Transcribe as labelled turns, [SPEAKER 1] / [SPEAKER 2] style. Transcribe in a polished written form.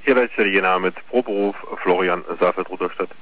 [SPEAKER 1] Tierwelt Jena mit Pro Beruf Florian Safeld, Rudolstadt.